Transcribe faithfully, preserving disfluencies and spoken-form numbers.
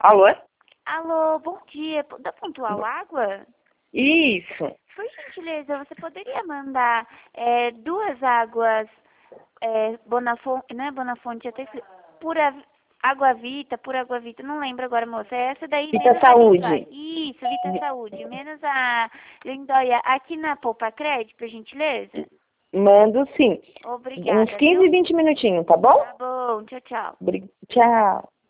Alô? Alô, bom dia. Da Pontual Água? Isso. Por gentileza, você poderia mandar é, duas águas é, Bonafonte, não é Bonafonte, até que- pura Água Vita, pura Água Vita, não lembro agora, moça. É essa daí, Vita menos a Saúde. Lindóia. Isso, Vita Saúde, menos a Lindóia. Aqui na Poupa Crédito, por gentileza? Mando sim. Obrigada, Uns quinze, viu? vinte minutinhos, tá bom? Tá bom, tchau, tchau. Obri- Tchau.